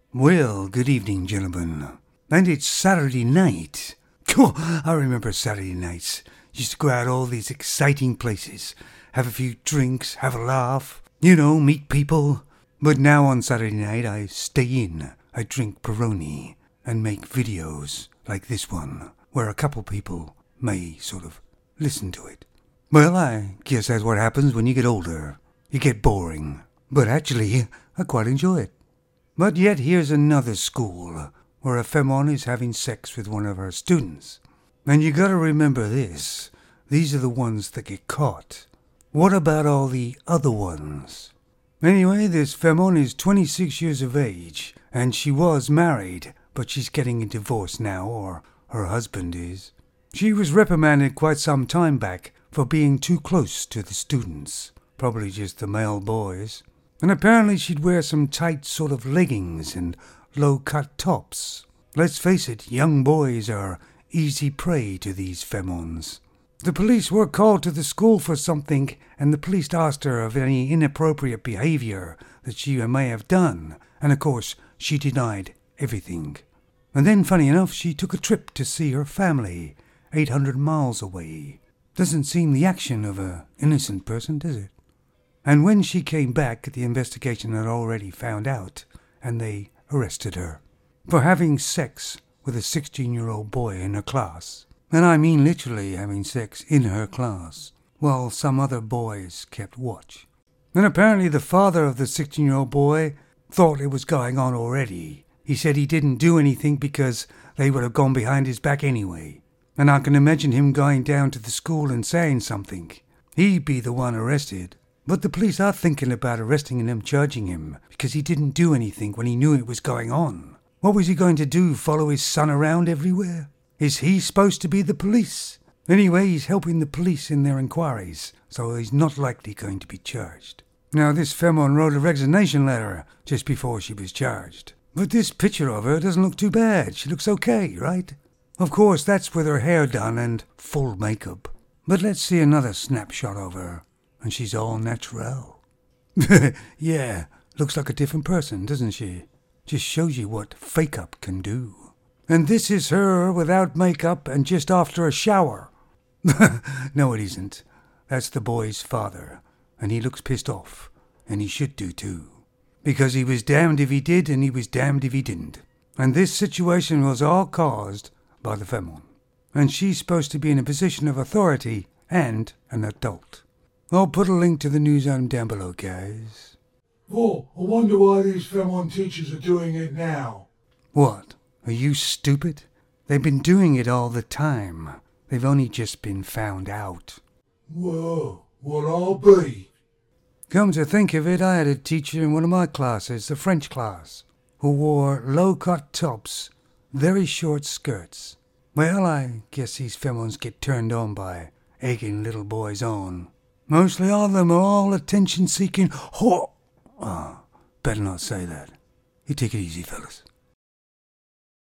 Well, good evening, gentlemen. And it's Saturday night. Oh, I remember Saturday nights. Used to go out all these exciting places, have a few drinks, have a laugh, meet people. But now on Saturday night I stay in, I drink Peroni, and make videos like this one, where a couple people may sort of listen to it. Well, I guess that's what happens when you get older. You get boring. But actually, I quite enjoy it. But yet here's another school where a femon is having sex with one of her students. And you gotta remember this. These are the ones that get caught. What about all the other ones? Anyway, this femon is 26 years of age, and she was married, but she's getting a divorce now, or her husband is. She was reprimanded quite some time back for being too close to the students, probably just the male boys. And apparently she'd wear some tight sort of leggings and low-cut tops. Let's face it, young boys are easy prey to these femons. The police were called to the school for something, and the police asked her of any inappropriate behavior that she may have done, and of course she denied everything. And then, funny enough, she took a trip to see her family, 800 miles away. Doesn't seem the action of an innocent person, does it? And when she came back, the investigation had already found out, and they arrested her for having sex with a 16-year-old boy in her class. And I mean literally having sex in her class, while some other boys kept watch. And apparently the father of the 16-year-old boy thought it was going on already. He said he didn't do anything because they would have gone behind his back anyway. And I can imagine him going down to the school and saying something. He'd be the one arrested. But the police are thinking about arresting him and charging him because he didn't do anything when he knew it was going on. What was he going to do, follow his son around everywhere? Is he supposed to be the police? Anyway, he's helping the police in their inquiries, so he's not likely going to be charged. Now, this femon wrote a resignation letter just before she was charged. But this picture of her doesn't look too bad. She looks okay, right? Of course, that's with her hair done and full makeup. But let's see another snapshot of her, and she's all natural. Yeah, looks like a different person, doesn't she? Just shows you what fake-up can do. And this is her without makeup and just after a shower. No, it isn't. That's the boy's father, and he looks pissed off, and he should do too. Because he was damned if he did, and he was damned if he didn't. And this situation was all caused by the femon. And she's supposed to be in a position of authority and an adult. I'll put a link to the news item down below, guys. Oh, I wonder why these femon teachers are doing it now. What? Are you stupid? They've been doing it all the time. They've only just been found out. Whoa, what I'll be? Come to think of it, I had a teacher in one of my classes, the French class, who wore low-cut tops, very short skirts. Well, I guess these femons get turned on by egging little boys on. Mostly all of them are all attention-seeking. Better not say that. You take it easy, fellas.